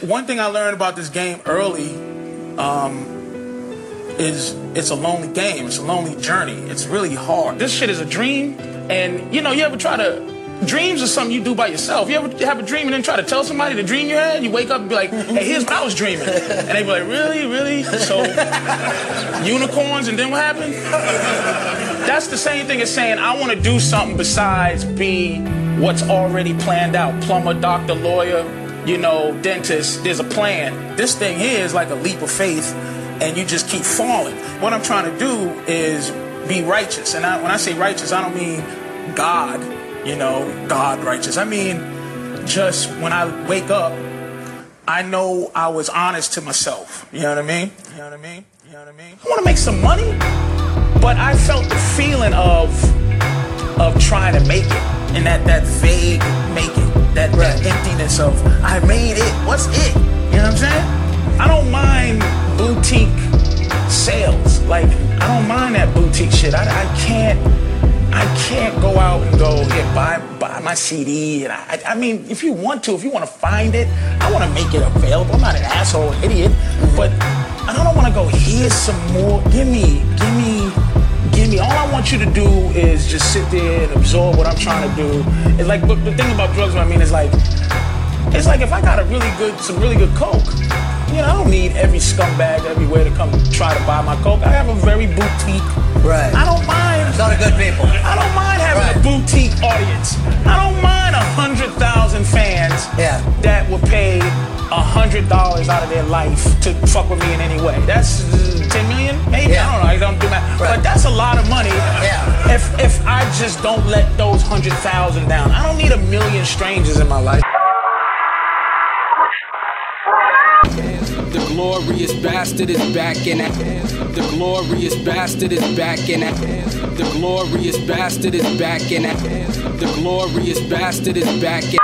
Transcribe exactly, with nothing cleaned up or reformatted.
one thing I learned about this game early um, is it's a lonely game. It's a lonely journey. It's really hard. This shit is a dream, and you know, you ever try to... Dreams are something you do by yourself. You ever have a dream and then try to tell somebody the dream you had? You wake up and be like, hey, here's what I was dreaming. And they be like, really, really? So, unicorns, and then what happened? That's the same thing as saying, I want to do something besides be what's already planned out. Plumber, doctor, lawyer, you know, dentist. There's a plan. This thing here is like a leap of faith, and you just keep falling. What I'm trying to do is be righteous. And I, when I say righteous, I don't mean God. You know, God righteous. I mean, just when I wake up, I know I was honest to myself. You know what I mean? You know what I mean? You know what I mean? I want to make some money, but I felt the feeling of of trying to make it, and that, that vague make it, that, that emptiness of, I made it, what's it? You know what I'm saying? I don't mind boutique sales. Like, I don't mind that boutique shit. I, I can't... I can't go out and go, here, buy, buy my C D. And I, I mean, if you want to, if you want to find it, I want to make it available. I'm not an asshole or idiot, but I don't want to go, here's some more. Give me, give me, give me. All I want you to do is just sit there and absorb what I'm trying to do. It's like, but the thing about drugs, what I mean, is like, it's like if I got a really good, some really good coke, you know, I don't need every scumbag everywhere to come try to buy my coke. I have a very boutique. Right. I don't mind. A lot of good people. I don't mind having right. a boutique audience. I don't mind a hundred thousand fans yeah. that would pay a hundred dollars out of their life to fuck with me in any way. That's uh, ten million, maybe. Yeah. I don't know. I don't do that. Right. But that's a lot of money. Yeah. If if I just don't let those hundred thousand down, I don't need a million strangers in my life. The glorious bastard is back in it. The glorious bastard is back in it. The glorious bastard is back in it. The glorious bastard is back in it.